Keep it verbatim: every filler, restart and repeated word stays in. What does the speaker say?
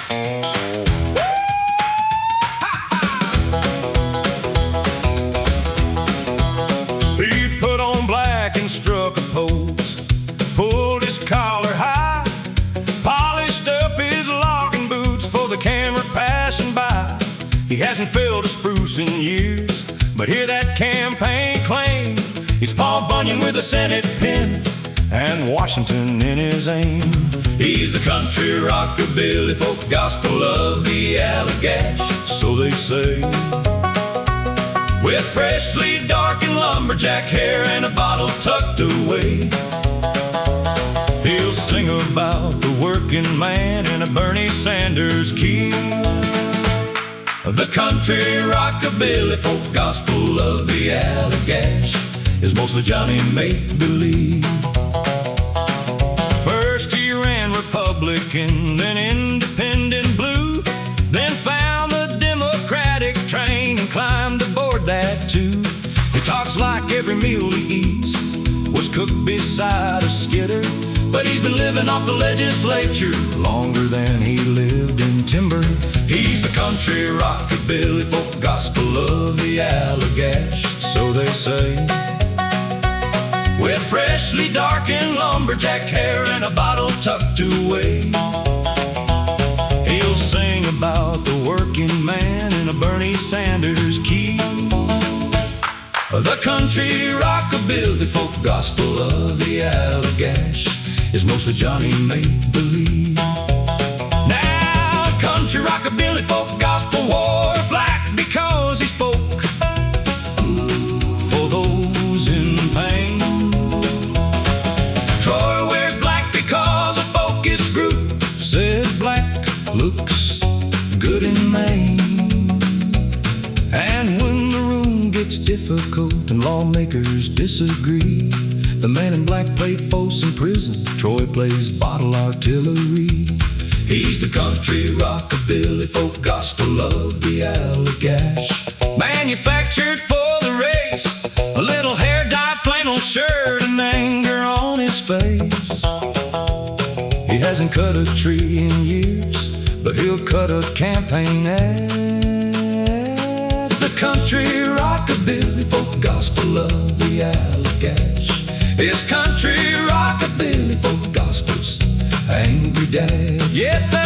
He put on black and struck a pose, pulled his collar high, polished up his logging boots for the camera passing by. He hasn't filled a spruce in years, but hear that campaign claim. He's Paul Bunyan with a Senate pen and Washington in his aim. He's the country rockabilly folk gospel of the Allagash, so they say. With freshly darkened lumberjack hair and a bottle tucked away, he'll sing about the working man in a Bernie Sanders key. The country rockabilly folk gospel of the Allagash is mostly Johnny make-believe. First he ran Republican, then independent blue, then found the Democratic train and climbed aboard that too. He talks like every meal he eats was cooked beside a skidder, but he's been living off the legislature longer than he lived in timber. He's the country rockabilly folk gospel of the Allagash, so they say. With freshly darkened lumberjack hair and a bottle tucked away, he'll sing about the working man in a Bernie Sanders key. The country rockabilly folk gospel of the Allagash is mostly Johnny make-believe. Now, country rockabilly folk gospel wore black because he spoke for those in pain. Troy wears black because a focus group said black looks good in Maine. And when the room gets difficult and lawmakers disagree, the man in black played Folsom in prison, Troy plays bottle artillery. He's the country rockabilly folk gospel of the Allagash, manufactured for the race, a little hair dye flannel shirt and anger on his face. He hasn't cut a tree in years, but he'll cut a campaign ad. The country rockabilly folk gospel of the Allagash is country rockabilly folk gospel's angry dad. Yes,